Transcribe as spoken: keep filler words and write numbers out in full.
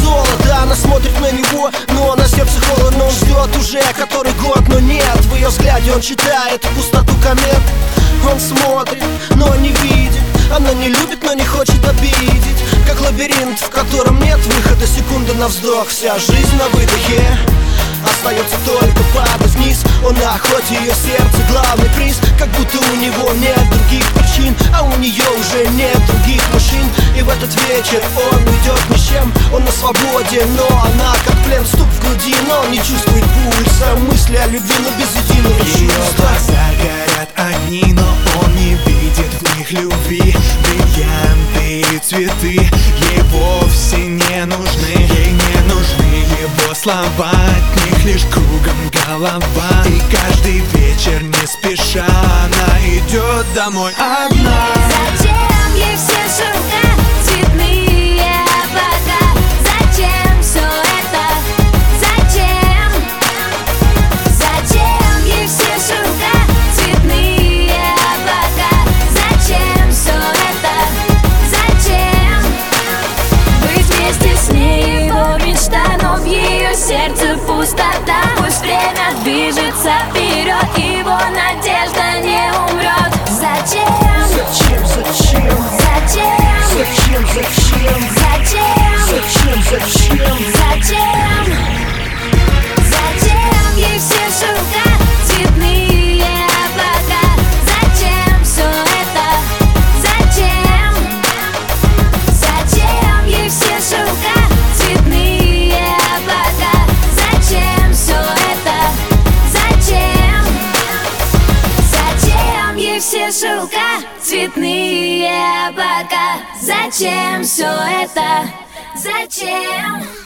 золото. Она смотрит на него, но на сердце холодно. Он ждет уже который год, но нет. В ее взгляде он читает пустоту комет. Он смотрит, но не видит. Она не любит, но не хочет обидеть. Как лабиринт, в котором нет выхода. Секунда на вздох, вся жизнь на выдохе. Остается только падать вниз. Он на охоте, ее сердце главный приз. Как будто у него нет других причин, а у нее уже нет других мужчин. И в этот вечер он уйдет ни с чем. Он на свободе, но она как плен. Стук в груди, но он не чувствует пульса. Мысли о любви, но без единого чувства. Ее глаза горят огни, но он не видит в них любви. Бриллианты и цветы ей вовсе не нужны. Ей не нужны его слова, от них лишь кругом голова. И каждый вечер не спеша она идет домой одна. Зачем ей все шелка, цветные облака? Зачем все это? Зачем? Зачем ей все шелка, цветные облака? Зачем все это? Зачем? Быть вместе с ней его мечта, но в ее сердце пустота. Пусть время движется вперед, его надежда не умрет. Зачем? Зачем, зачем? Зачем? Зачем, зачем? Зачем? Зачем, зачем? Зачем? Зачем ей все шелка, цветные облака? Зачем все это? Зачем? Зачем ей все шелка, цветные облака? Зачем все это? Зачем? Зачем ей все шелка, цветные облака? Зачем все это? Зачем?